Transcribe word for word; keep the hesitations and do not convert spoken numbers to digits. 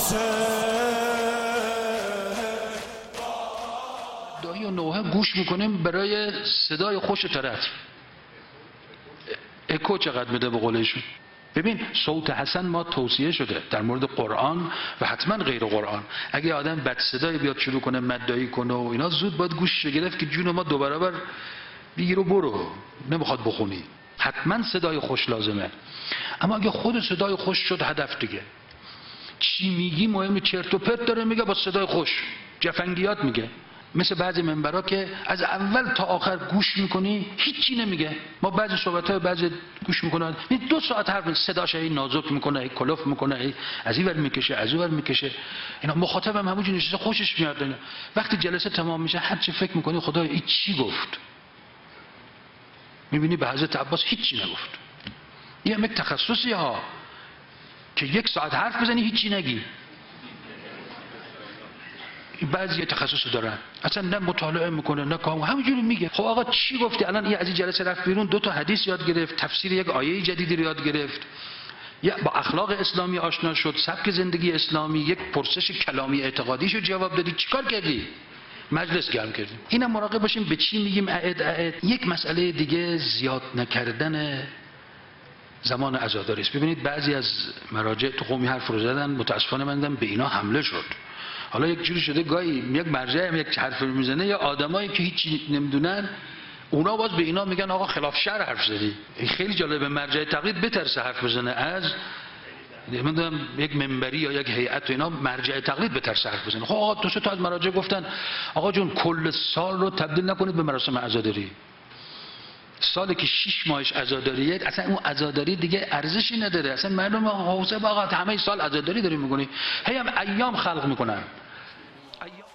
دایی و نوحه گوش میکنیم برای صدای خوش طرف، اکو چقدر میده به قولشون. ببین صوت حسن ما توصیه شده در مورد قرآن و حتما غیر قرآن. اگه آدم بد صدای بیاد شروع کنه مدایی کنه و اینا، زود باید گوش گرفت که جون ما دو برابر بگیر و برو، نمیخواد بخونی. حتما صدای خوش لازمه. اما اگه خود صدای خوش شد هدف دیگه، چی میگی مهم، چرت و پرت داره میگه با صدای خوش، جفنگیات میگه. مثل بعضی منبرها که از اول تا آخر گوش میکنی هیچی نمیگه. ما بعضی صحبت‌های بعضی گوش میکنن دو ساعت حرف، صداش هی نازک میکنه، هی کلوف میکنه، هی از این ور میکشه از اون ور میکشه. اینا مخاطبم همونجوری نشسته خوشش میاد اینا. وقتی جلسه تمام میشه هر چی فکر میکنی خدایا این چی گفت، میبینی به حضرت عباس هیچی نگفت. یه یک تخصصی ها که یک ساعت حرف بزنی هیچی نگی. بعضی تخصص دارن اصلا نه مطالعه میکنه نه کام، همینجوری میگه. خب آقا چی گفتی الان؟ این از این جلسه رفت بیرون دو تا حدیث یاد گرفت، تفسیر یک آیه جدیدی رو یاد گرفت، یا با اخلاق اسلامی آشنا شد، سبک زندگی اسلامی، یک پرسش کلامی اعتقادیشو جواب دادی. چیکار کردی؟ مجلس گرم کردیم. اینم مراقب باشیم به چی میگیم اعد اعد. یک مسئله دیگه زیاد نکردن زمان عزاداری است. ببینید بعضی از مراجع تو قومی حرف رو زدن، متاسفانه من دیدم به اینا حمله شد. حالا یک جوری شده گاهی یک مرجع هم یک حرف میزنه یا آدمایی که هیچ نمیدونن اونا باز به اینا میگن آقا خلاف شرع حرف زدی. این خیلی جالبه، مرجع تقلید بترسه حرف بزنه از نمیدونم یک منبری یا یک هیئت و اینا، مرجع تقلید بترسه حرف بزنه. خب آقا دو سه تا از مراجع گفتن آقا جون کل سال رو تبدیل نکنید به مراسم عزاداری. سالی که شش ماهش عزاداریه اصلا اون عزاداری دیگه ارزشی نداره. اصلا معلومه حوزه آقا همه سال عزاداری داریم میکنی، هی هم ایام خلق میکنن. ایام